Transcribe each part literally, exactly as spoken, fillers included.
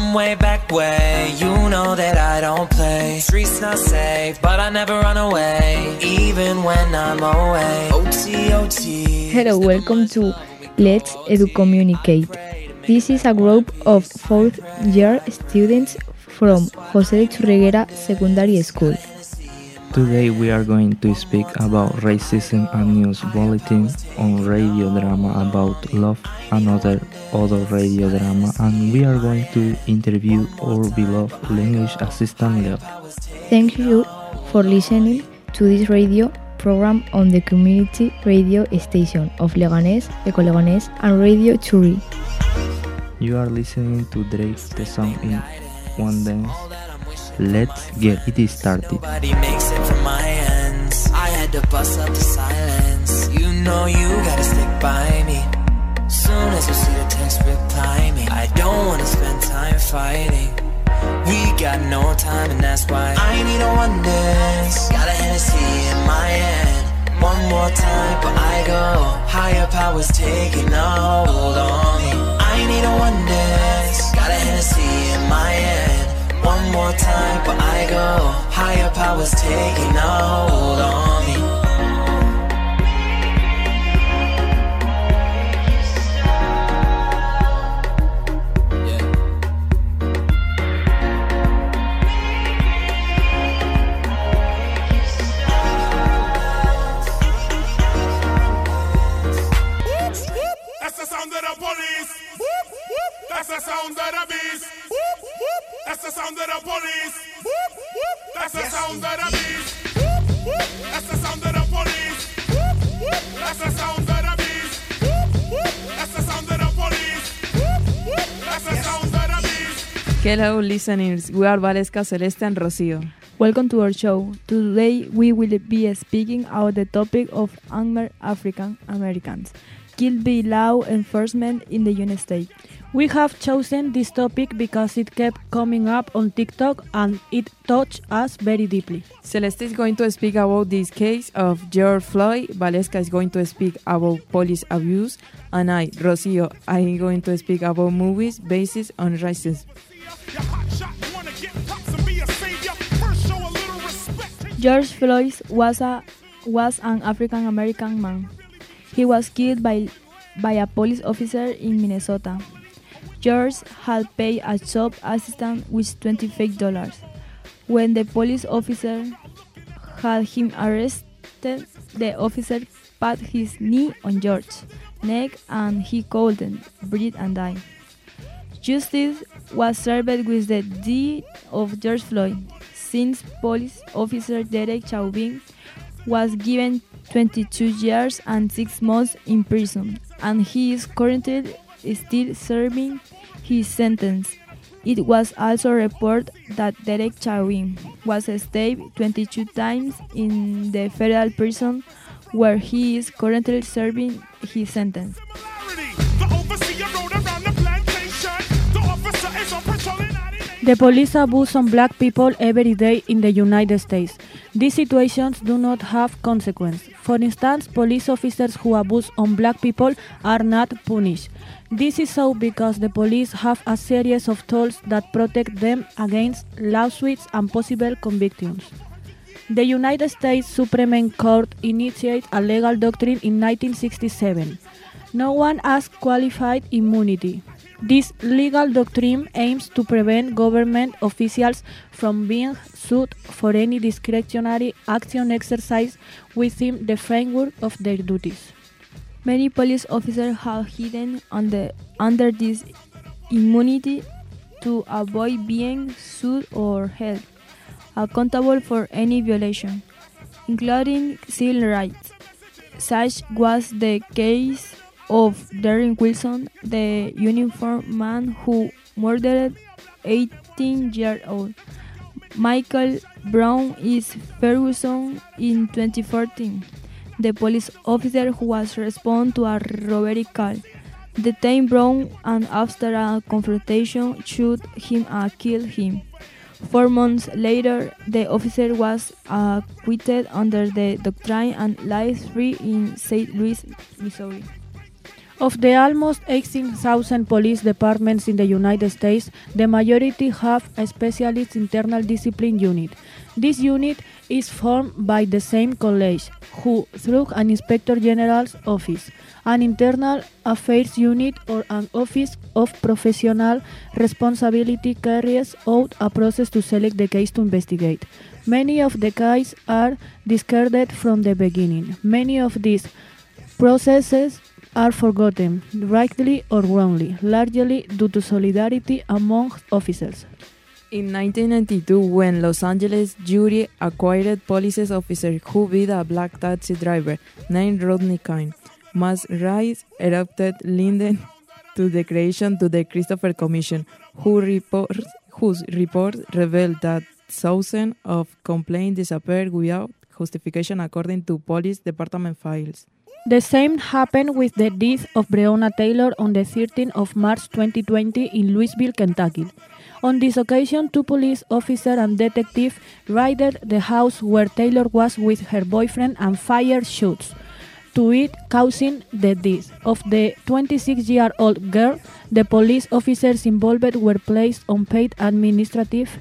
from way back way. You know that I don't play. Streets not safe, but I never run away, even when I'm away. O T, O T. Hello, welcome to Let's Edu Communicate. This is a group of fourth year students from José de Churriguera Secondary School. Today we are going to speak about racism and news bulletin on radio drama about love and other other radio drama, and we are going to interview our beloved language assistant Leo. Thank you for listening to this radio program on the community radio station of Leganés, Eco Leganés, and Radio Churi. You are listening to Drake the song in one dance. Let's get it started. Nobody makes it from my ends. I had to bust up the silence. You know you gotta stick by me. Soon as you see the text, reply me. I don't wanna spend time fighting. We got no time and that's why I need a one dance. Got a Hennessy in my hand. One more time, but I go. Higher powers taking a hold on me. I need a one dance. Got a Hennessy in my hand. One more time, but I go. Higher powers taking a hold on me. Yeah. That's the sound of the police. That's the sound of the beast. That's the sound of the police. That's the sound of the beast. That's the sound of the police. That's the sound of the beast. That's the sound of the police. That's the sound of the beast. Hello listeners, we are Valesca, Celeste and Rocio. Welcome to our show. Today we will be speaking about the topic of unmarried African Americans killed by law enforcement in the United States. We have chosen this topic because it kept coming up on TikTok and it touched us very deeply. Celeste is going to speak about this case of George Floyd, Valesca is going to speak about police abuse, and I, Rocio, I am going to speak about movies based on racism. George Floyd was a was an African American man. He was killed by by a police officer in Minnesota. George had paid a shop assistant with twenty fake dollars. When the police officer had him arrested, the officer pat his knee on George's neck and he couldn't breathe and died. Justice was served with the death of George Floyd, since police officer Derek Chauvin was given twenty-two years and six months in prison, and he is currently still serving his sentence. It was also reported that Derek Chauvin was stabbed twenty-two times in the federal prison where he is currently serving his sentence. The police abuse on black people every day in the United States. These situations do not have consequence. For instance, police officers who abuse on black people are not punished. This is so because the police have a series of tools that protect them against lawsuits and possible convictions. The United States Supreme Court initiated a legal doctrine in nineteen sixty-seven. No one asked qualified immunity. This legal doctrine aims to prevent government officials from being sued for any discretionary action exercised within the framework of their duties. Many police officers have hidden under, under this immunity to avoid being sued or held accountable for any violation, including civil rights. Such was the case of Derek Wilson, the uniformed man who murdered eighteen-year-old Michael Brown East Ferguson in twenty fourteen. The police officer who was responding to a robbery call detained Brown and after a confrontation shot him and killed him. Four months later, the officer was acquitted under the doctrine and life free in Saint Louis, Missouri. Of the almost eighteen thousand police departments in the United States, the majority have a specialist internal discipline unit. This unit is formed by the same college, who, through an Inspector General's office, an internal affairs unit, or an office of professional responsibility carries out a process to select the case to investigate. Many of the cases are discarded from the beginning. Many of these processes are forgotten, rightly or wrongly, largely due to solidarity among officers. In nineteen ninety-two, when Los Angeles jury acquitted police officer who beat a black taxi driver named Rodney King, mass riots erupted leading to the creation to the Christopher Commission, who reports, whose reports revealed that thousands of complaints disappeared without justification according to police department files. The same happened with the death of Breonna Taylor on the thirteenth of March twenty twenty in Louisville, Kentucky. On this occasion, two police officers and detectives raided the house where Taylor was with her boyfriend and fired shots to it, causing the death of the twenty-six-year-old girl. The police officers involved were placed on paid administrative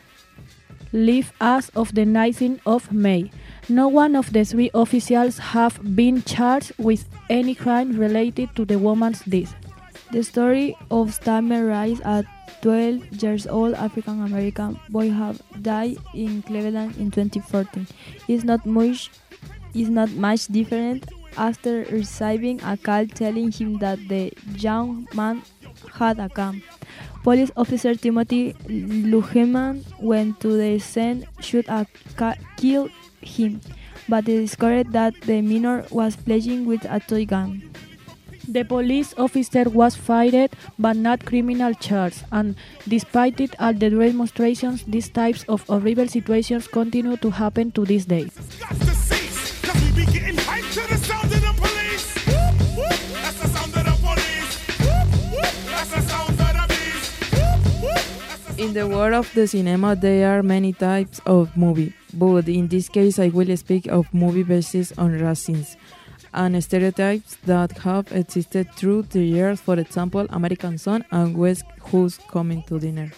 leave as of the nineteenth of May. No one of the three officials have been charged with any crime related to the woman's death. The story of Stammer Rice, a twelve years old African American boy who died in Cleveland in twenty fourteen, is not much is not much different after receiving a call telling him that the young man had a gun. Police officer Timothy Lugeman went to the scene, shoot and ca- kill him, but they discovered that the minor was playing with a toy gun. The police officer was fired but not criminal charged, and despite it, all the demonstrations, these types of horrible situations continue to happen to this day. Got to cease, 'cause we be getting hyped to the sound of the police. Whoop, whoop, that's the sound of the police. Whoop, whoop, that's the sound of the beast. Whoop, whoop, that's the sound. In the world of the cinema, there are many types of movie, but in this case, I will speak of movie based on racism and stereotypes that have existed through the years. For example, American Son and West Who's Coming to Dinner.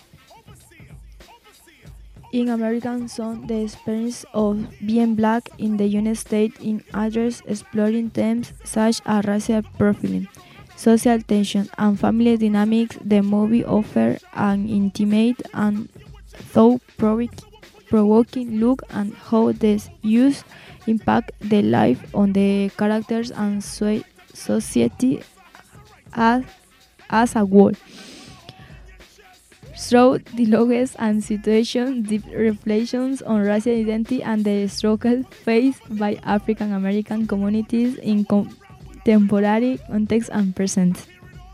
In American Son, the experience of being black in the United States in address exploring themes such as racial profiling, social tension, and family dynamics. The movie offers an intimate and thought-provoking look at how this use impact the life on the characters and so- society as, as a whole. Through dialogues and situations, deep reflections on racial identity and the struggle faced by African American communities in contemporary context and present.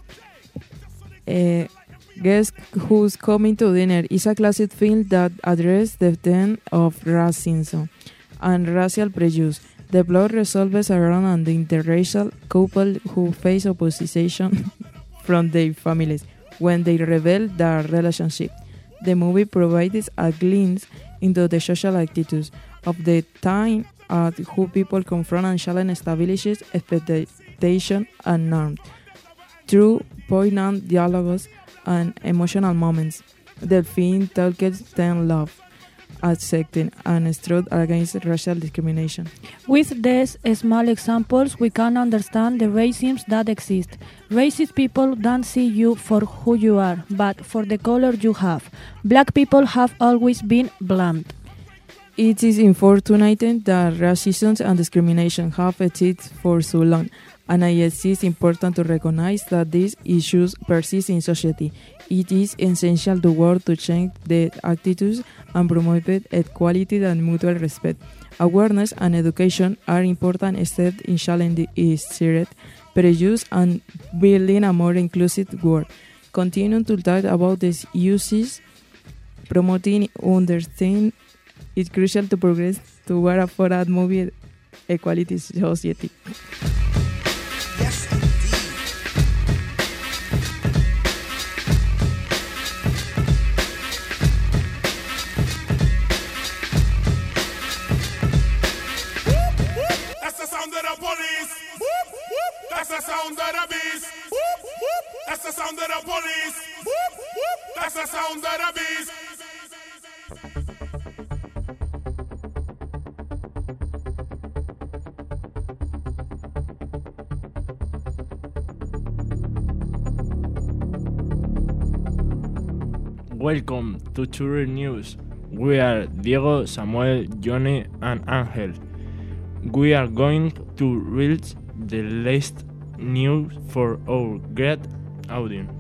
Uh, Guess Who's Coming to Dinner is a classic film that addresses the theme of racism and racial prejudice. The plot revolves around an interracial couple who face opposition from their families when they reveal their relationship. The movie provides a glimpse into the social attitudes of the time at who people confront and challenge established expectations and norms. Through poignant dialogues and emotional moments, the film talks them love, accepting and struggle against racial discrimination. With these small examples, we can understand the racism that exists. Racist people don't see you for who you are, but for the color you have. Black people have always been blunt. It is unfortunate that racism and discrimination have existed for so long, and it is important to recognize that these issues persist in society. It is essential to work to change the attitudes and promote equality and mutual respect. Awareness and education are important steps in challenging stereotypes, prejudice, and building a more inclusive world. Continue to talk about these uses, promoting understanding is crucial to progress toward a for a movie equality society. Yes, indeed. Whoop, whoop, that's the sound of the police. Whoop, whoop, that's the sound of the beast. Welcome to Churri News. We are Diego, Samuel, Johnny, and Angel. We are going to read the latest news for our great audience.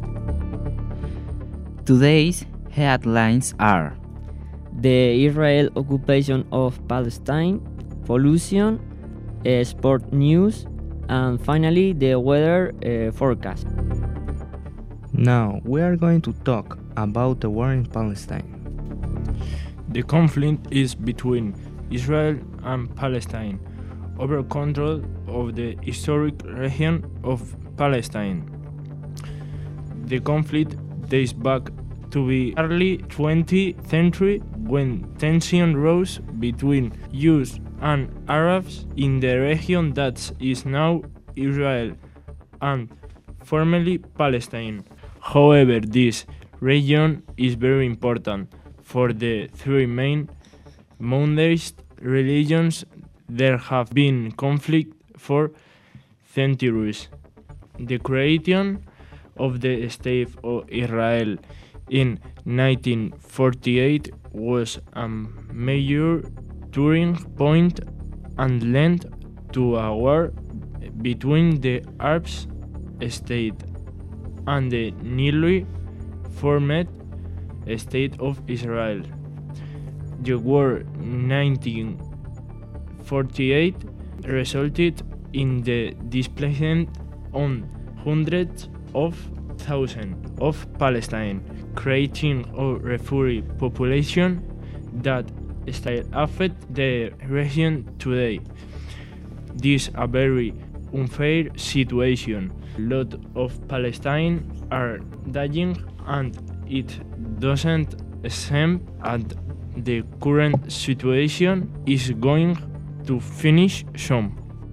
Today's headlines are the Israel occupation of Palestine, pollution, uh, sport news, and finally the weather uh, forecast. Now we are going to talk about the war in Palestine. The conflict is between Israel and Palestine over control of the historic region of Palestine. The conflict dates back to the early twentieth century when tension rose between Jews and Arabs in the region that is now Israel and formerly Palestine. However, this region is very important for the three main monotheist religions. There have been conflict for centuries. The creation of the State of Israel in nineteen forty-eight was a major turning point and led to a war between the Arab state and the newly formed State of Israel. The war in nineteen forty-eight resulted in the displacement of hundreds of thousands of Palestinians, creating a refugee population that still affects the region today. This is a very unfair situation. A lot of Palestinians are dying, and it doesn't seem that the current situation is going to finish soon.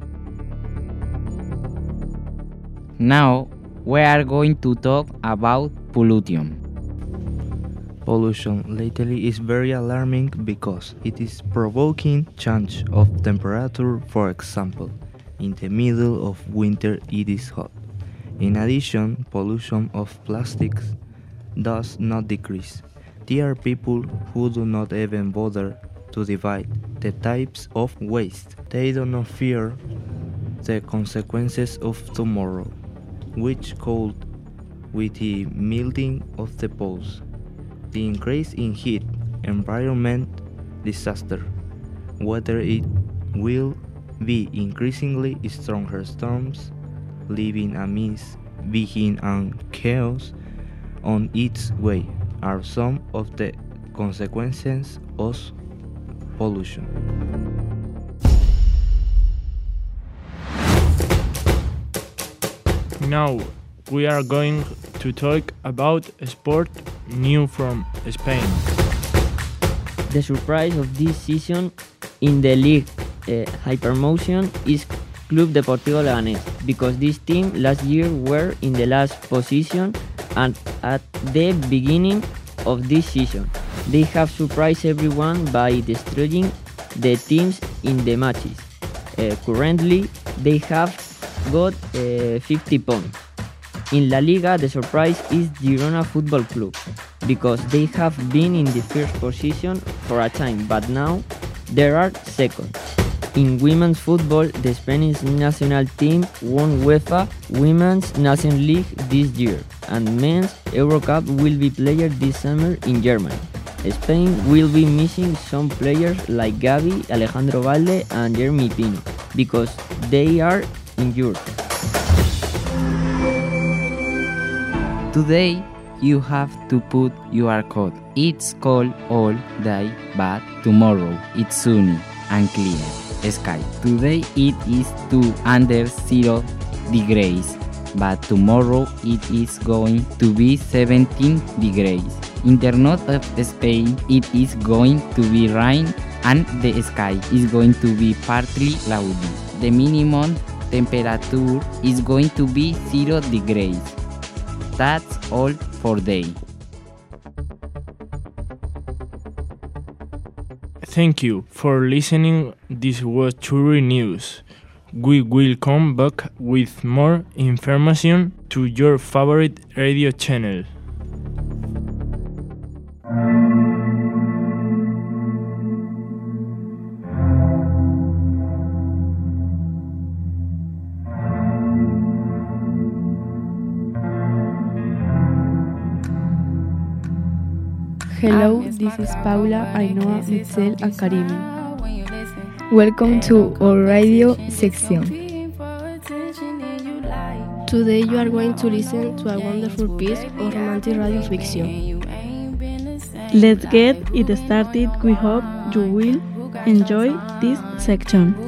Now we are going to talk about pollution. Pollution lately is very alarming because it is provoking change of temperature. For example, in the middle of winter it is hot. In addition, pollution of plastics does not decrease. There are people who do not even bother to divide the types of waste. They do not fear the consequences of tomorrow, which could with the melting of the poles, the increase in heat, environment disaster, whether it will be increasingly stronger storms, leaving a mist, being and chaos on its way are some of the consequences of pollution. Now we are going to talk about sport new from Spain. The surprise of this season in the league uh, Hypermotion is Club Deportivo Leganés, because this team last year were in the last position, and at the beginning of this season they have surprised everyone by destroying the teams in the matches. Uh, currently they have got uh, fifty points. In La Liga, the surprise is Girona Football Club, because they have been in the first position for a time, but now they are second. In women's football, the Spanish national team won UEFA Women's Nations League this year, and men's Eurocup will be played this summer in Germany. Spain will be missing some players like Gavi, Alejandro Valde, and Jeremy Pino, because they are injured. Today you have to put your coat. It's cold all day, but tomorrow it's sunny and clear sky. Today it is two under zero degrees, but tomorrow it is going to be seventeen degrees. In the north of Spain it is going to be rain and the sky is going to be partly cloudy. The minimum temperature is going to be zero degrees. That's all for today. Thank you for listening. This was Churri News. We will come back with more information to your favorite radio channel. Hello, this is Paula, Ainhoa, Mitzel, and Karime. Welcome to our radio section. Today you are going to listen to a wonderful piece of romantic radio fiction. Let's get it started. We hope you will enjoy this section.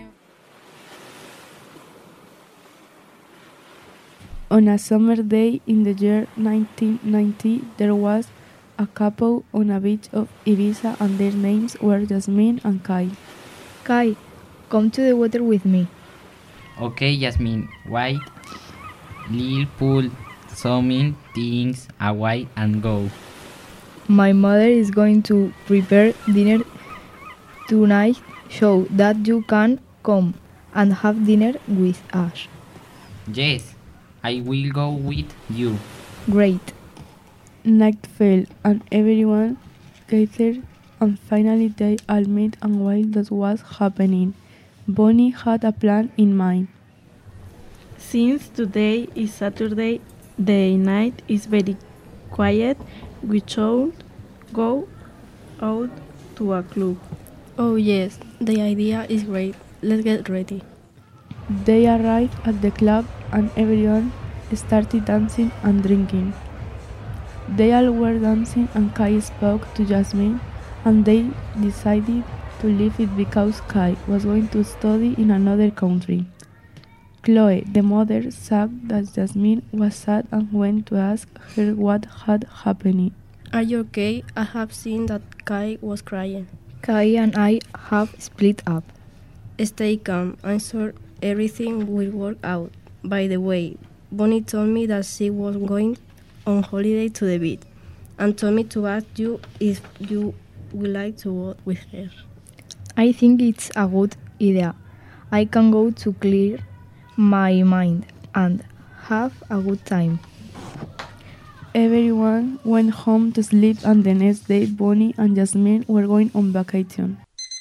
On a summer day in the year nineteen ninety, there was a couple on a beach of Ibiza and their names were Jasmine and Kai. Kai, come to the water with me. Okay, Jasmine, white, little pool, something, things, away and go. My mother is going to prepare dinner tonight so that you can come and have dinner with us. Yes, I will go with you. Great. Night fell and everyone gathered and finally they all met, and while that was happening, Bonnie had a plan in mind. Since today is Saturday, the night is very quiet, we should go out to a club. Oh yes, the idea is great. Let's get ready. They arrived at the club and everyone started dancing and drinking. They all were dancing and Kai spoke to Jasmine and they decided to leave it because Kai was going to study in another country. Chloe, the mother, saw that Jasmine was sad and went to ask her what had happened. Are you okay? I have seen that Kai was crying. Kai and I have split up. Stay calm. I'm sure everything will work out. By the way, Bonnie told me that she was going on holiday to the beach and told me to ask you if you would like to go with her. I think it's a good idea. I can go to clear my mind and have a good time. Everyone went home to sleep and the next day Bonnie and Jasmine were going on vacation.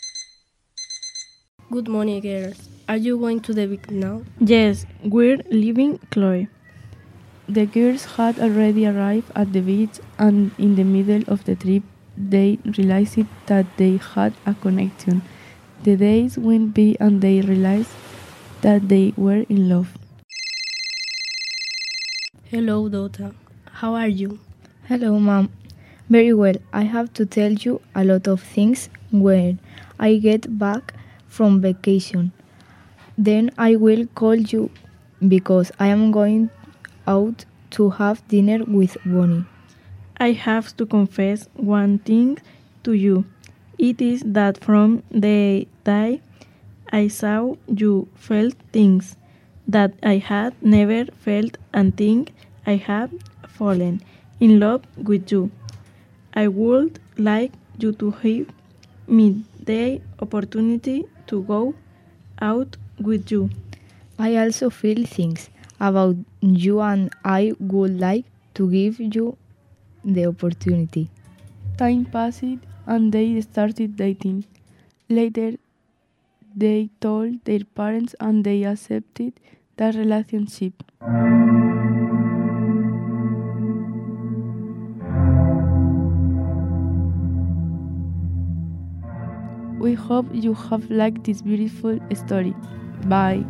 Good morning, girls. Are you going to the beach now? Yes, we're leaving, Chloe. The girls had already arrived at the beach and in the middle of the trip they realized that they had a connection. The days went by and they realized that they were in love. Hello, daughter. How are you? Hello, Mom. Very well. I have to tell you a lot of things when I get back from vacation. Then I will call you because I am going out to have dinner with Bonnie. I have to confess one thing to you. It is that from the day I saw you felt things that I had never felt and think I have fallen in love with you. I would like you to give me the opportunity to go out with you. I also feel things about you and I would like to give you the opportunity. Time passed and they started dating. Later, they told their parents and they accepted that relationship. We hope you have liked this beautiful story. Bye.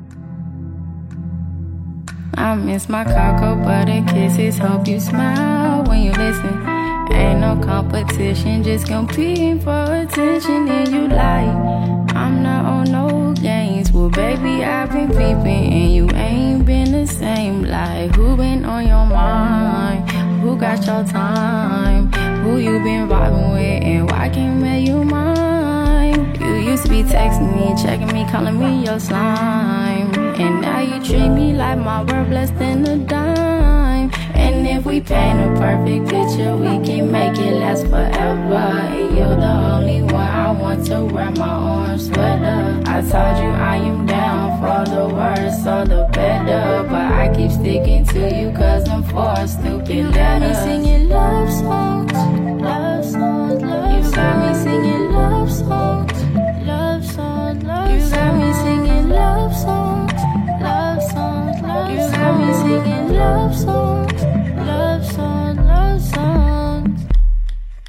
I miss my cocoa butter kisses. Hope you smile when you listen. Ain't no competition, just competing for attention. And you like, I'm not on no games. Well, baby, I've been peeping and you ain't been the same. Like, who been on your mind? Who got your time? Who you been vibing with and why can't make you mine? You used to be texting me, checking me, calling me your slime. And now you treat me like my worth less than a dime. And if we paint a perfect picture, we can make it last forever. And you're the only one I want to wear my orange sweater. I told you I am down for the worse or the better, but I keep sticking to you cause I'm four stupid you got letters. Me singing love songs, love songs, love songs. You got me singing love songs, love songs, love songs. You got me singing love songs, love songs, love songs. You got me singing love songs, love songs, love songs.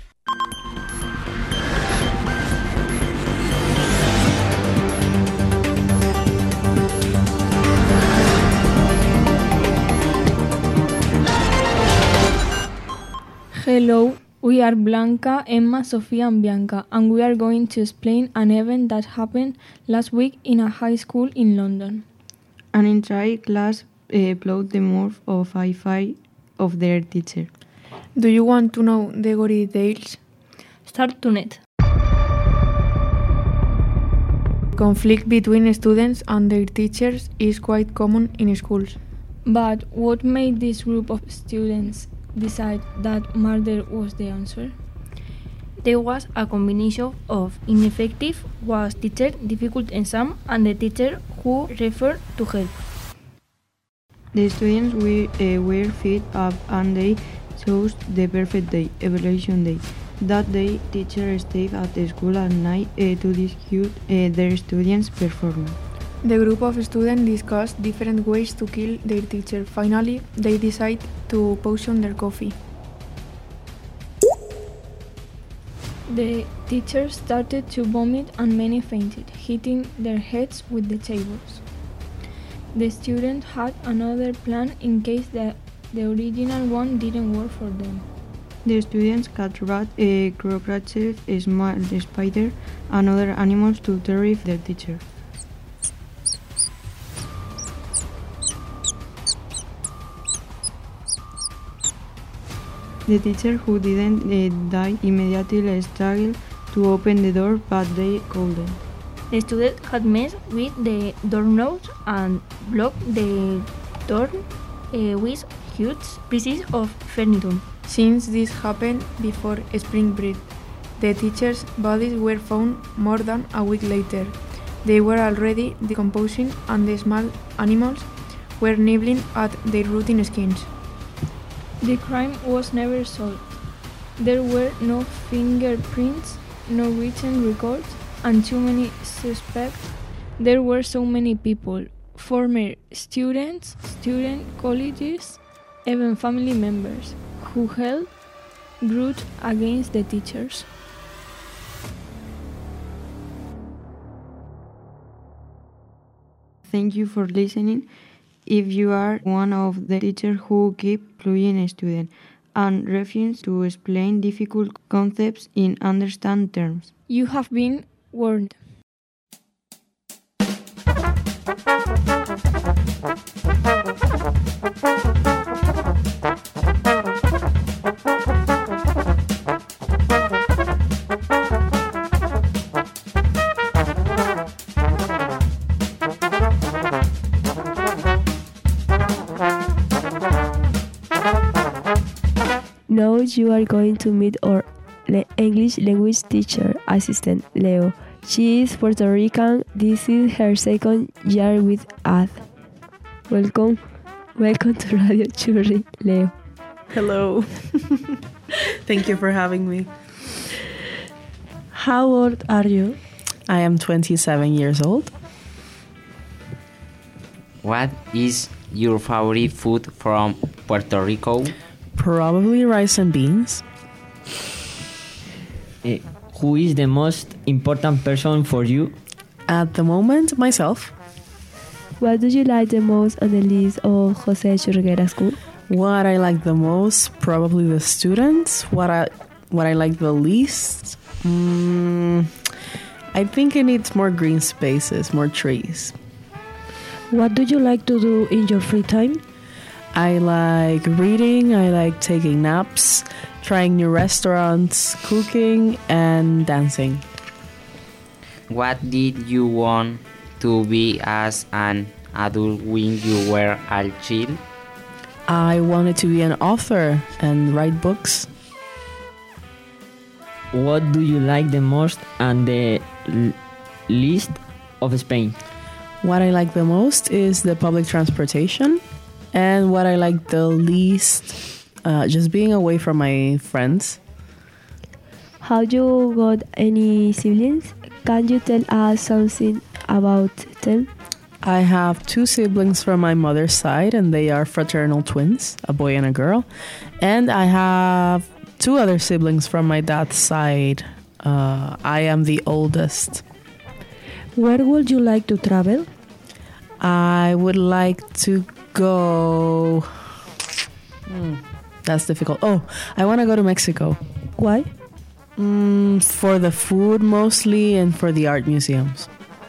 Hello, we are Blanca, Emma, Sofia, and Bianca, and we are going to explain an event that happened last week in a high school in London. An entire class uh, plowed the mouth of a fight of their teacher. Do you want to know the gory details? Start to net. Conflict between students and their teachers is quite common in schools. But what made this group of students decide that murder was the answer? There was a combination of ineffective was teacher, difficult exam, and the teacher who referred to help. The students were, uh, were fed up and they chose the perfect day, evaluation day. That day, teachers stayed at the school at night uh, to discuss uh, their students' performance. The group of students discussed different ways to kill their teacher. Finally, they decided to poison their coffee. The teachers started to vomit and many fainted, hitting their heads with the tables. The students had another plan in case the, the original one didn't work for them. The students caught rat, uh, cockroaches, a small spider, and other animals to terrify their teacher. The teacher, who didn't uh, die immediately, struggled to open the door, but they couldn't. The student had messed with the doorknobs and blocked the door uh, with huge pieces of furniture. Since this happened before spring break, the teachers' bodies were found more than a week later. They were already decomposing and the small animals were nibbling at their rotting skins. The crime was never solved. There were no fingerprints, no written records, and too many suspects. There were so many people, former students, student colleagues, even family members, who held grudge against the teachers. Thank you for listening. If you are one of the teachers who keep playing a student and refuse to explain difficult concepts in understand terms, you have been warned. Now you are going to meet our le- English language teacher assistant, Leo. She is Puerto Rican. This is her second year with us. Welcome. Welcome to Radio Churri, Leo. Hello. Thank you for having me. How old are you? I am twenty-seven years old. What is your favorite food from Puerto Rico? Probably rice and beans. Uh, who is the most important person for you? At the moment, myself. What do you like the most on the list of Jose Churriguera School? What I like the most, probably the students. What I what I like the least, mm, I think it needs more green spaces, more trees. What do you like to do in your free time? I like reading, I like taking naps, trying new restaurants, cooking, and dancing. What did you want to be as an adult when you were a child? I wanted to be an author and write books. What do you like the most and the l- least of Spain? What I like the most is the public transportation. And what I like the least, uh, just being away from my friends. Have you got any siblings? Can you tell us something about them? I have two siblings from my mother's side, and they are fraternal twins, a boy and a girl. And I have two other siblings from my dad's side. Uh, I am the oldest. Where would you like to travel? I would like to go... Hmm, that's difficult. Oh, I want to go to Mexico. Why? Mm, for the food mostly and for the art museums.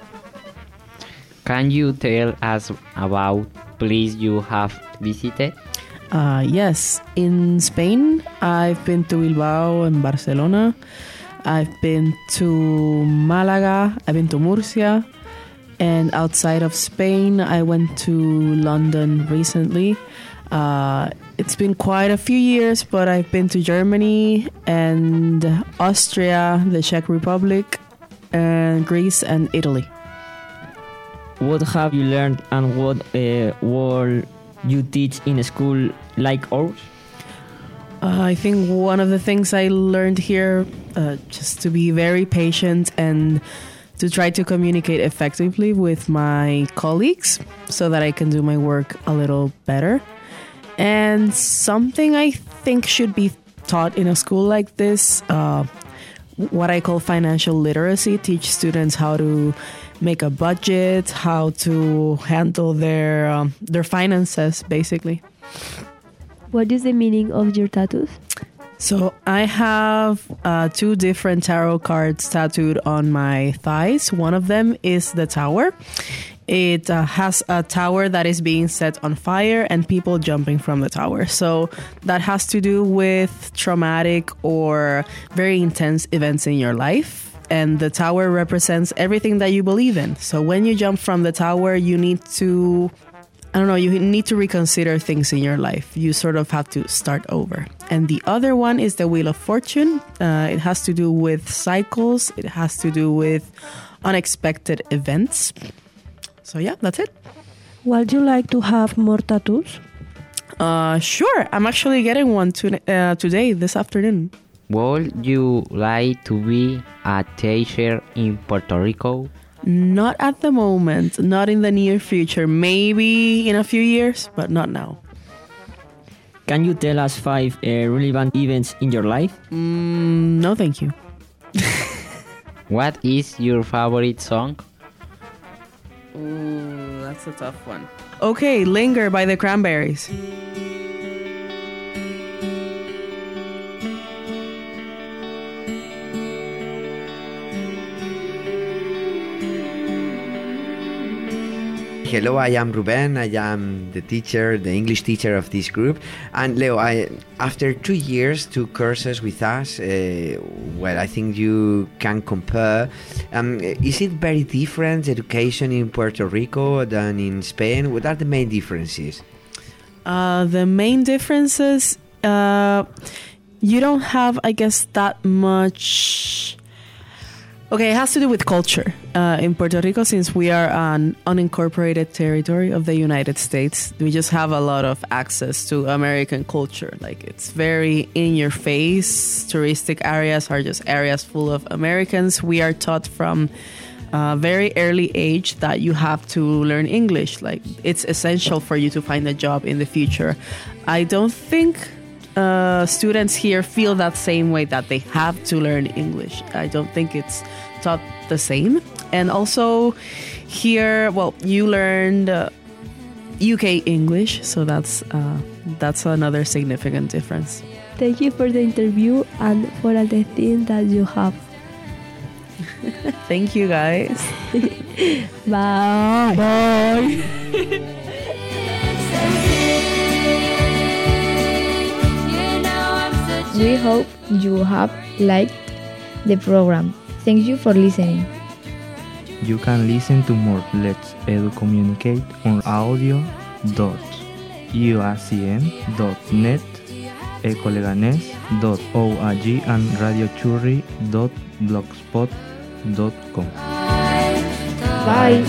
Can you tell us about places you have visited? Uh, yes, in Spain, I've been to Bilbao and Barcelona. I've been to Malaga. I've been to Murcia. And outside of Spain, I went to London recently. Uh, it's been quite a few years, but I've been to Germany and Austria, the Czech Republic, and Greece and Italy. What have you learned and what uh, will you teach in a school like ours? Uh, I think one of the things I learned here, uh, just to be very patient and to try to communicate effectively with my colleagues so that I can do my work a little better. And something I think should be taught in a school like this, uh, what I call financial literacy, teach students how to make a budget, how to handle their um, their finances, basically. What is the meaning of your tattoos? So I have uh, two different tarot cards tattooed on my thighs. One of them is the tower. It uh, has a tower that is being set on fire and people jumping from the tower. So that has to do with traumatic or very intense events in your life. And the tower represents everything that you believe in. So when you jump from the tower, you need to... I don't know, you need to reconsider things in your life. You sort of have to start over. And the other one is the Wheel of Fortune. Uh, it has to do with cycles. It has to do with unexpected events. So yeah, that's it. Would you like to have more tattoos? Uh, sure. I'm actually getting one to, uh, today, this afternoon. Would you like to be a teacher in Puerto Rico? Not at the moment, not in the near future. Maybe in a few years, but not now. Can you tell us five uh, relevant events in your life? Mm, no, thank you. What is your favorite song? Ooh, that's a tough one. Okay, Linger by the Cranberries. Hello, I am Ruben. I am the teacher, the English teacher of this group. And Leo, I, after two years, two courses with us, uh, well, I think you can compare. Um, is it very different, education in Puerto Rico than in Spain? What are the main differences? Uh, the main differences, uh, you don't have, I guess, that much... Okay, it has to do with culture. Uh, in Puerto Rico, since we are an unincorporated territory of the United States, we just have a lot of access to American culture. Like, it's very in your face. Touristic areas are just areas full of Americans. We are taught from a very early age that you have to learn English. Like, it's essential for you to find a job in the future. I don't think uh, students here feel that same way, that they have to learn English. I don't think it's taught the same. And also here, well, you learned uh, U K English, so that's uh, that's another significant difference. Thank you for the interview and for all the things that you have. Thank you, guys. Bye. Bye. We hope you have liked the program. Thank you for listening. You can listen to more Let's Edu Communicate on audio dot u a c n dot net, ecoleganes dot org and radiochurri dot blogspot dot com. Bye.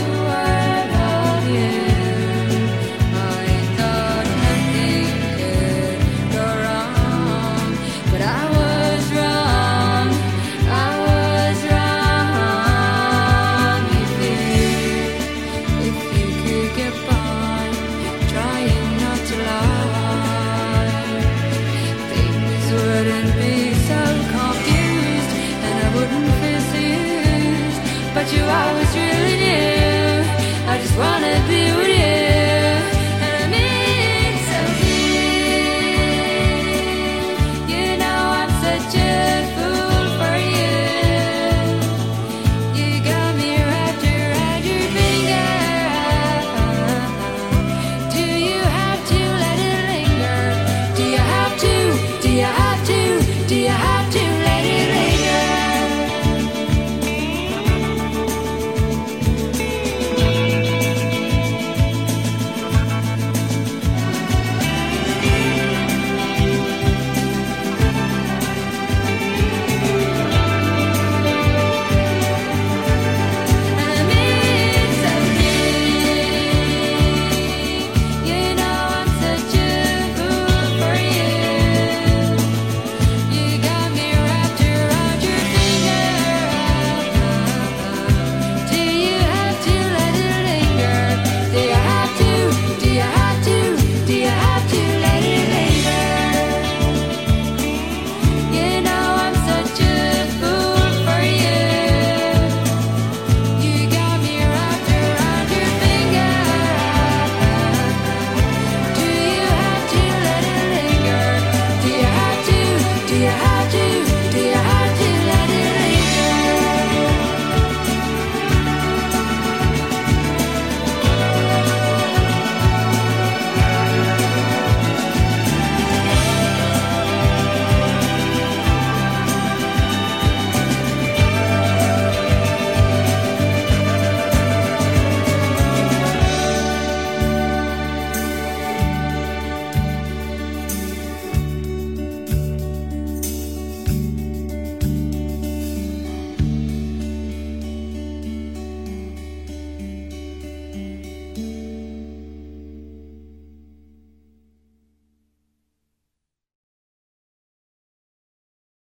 But you always really knew I just wanna be with you.